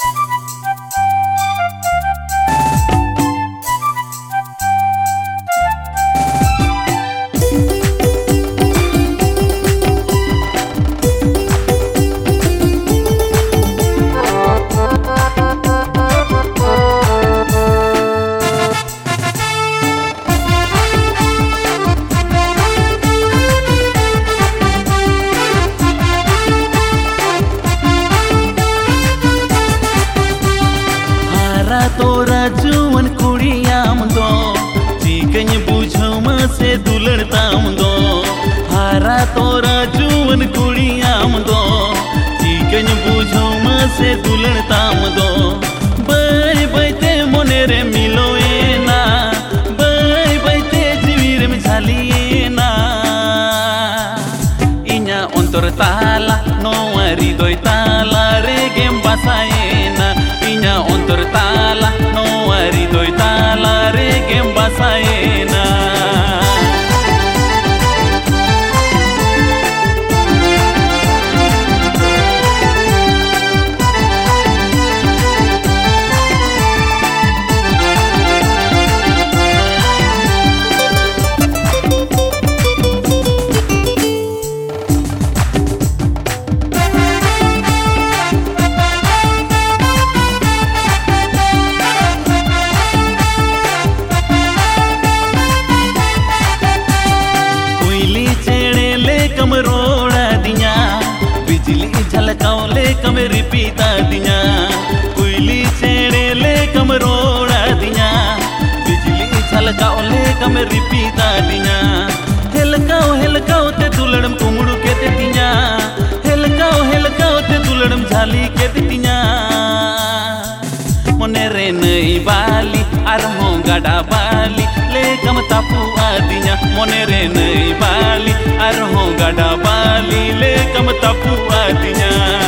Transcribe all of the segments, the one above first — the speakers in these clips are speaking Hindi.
तोरा जुवन कुड़ियाम दो चिकन बुझम से दुलड़ताम दो हारा तोरा जुवन कुड़ियाम दो चिकन बुझम से दुलड़ताम दो बाय बायते मोने रे मिलोए ना बाय बायते जीवीर में झालिए ना इन्या अंतर ताला नोवारी दोय ताला रे गेम बासाए ना इन्या अंतर ताला नोवारी दोय ताला रे गेम बासाए ना रोड़ा दिया बिजली झलकाओले कम रिपीता दिया कोयली छेड़े ले कम रोड़ा दिया बिजली झलकाओले कम रिपीता दिया हेलकाओ हेलकाओ ते दुलड़म कुमड़ू के ते दिया हेलकाओ ते दुलड़म झाली के ते दिया मोने रे नई बाली आरहों गाडा बाली ले कम तापू आदिया मोने रे नई बाली आरहों गाडा बाली ले कम तापू आदिया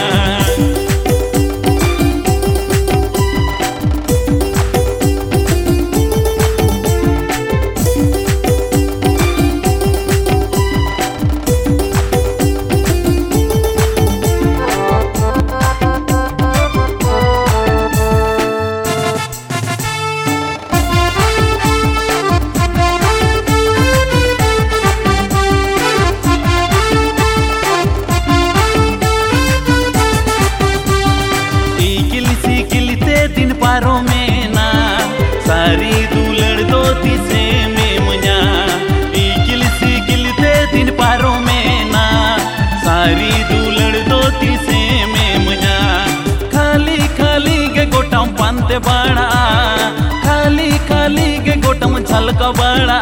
पारों में ना सारी दुलड़ दो तीसे में मुझा गिलते दिन पारों में ना सारी दुलड़ दो तीसे में मुझा खाली खाली के गोटम पानते बड़ा खाली खाली के गोटम झलका बड़ा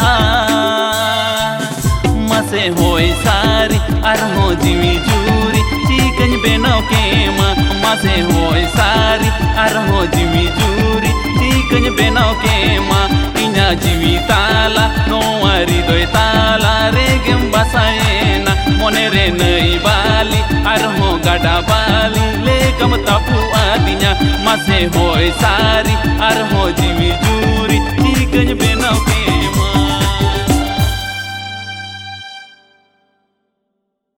मसे होए सारी अरहो जीवी जूरी चिकन बेनाव के मासे होए सारी अरहो जीवी जूरी चिकन बेनाव के माँ इन्या जीवी ताला नोवारी दोय ताला रे गेम बासाए ना मोने रे नई बाली अरहो गाडा बाली ले कम तापू आदिया मासे होए सारी अरहो जीवी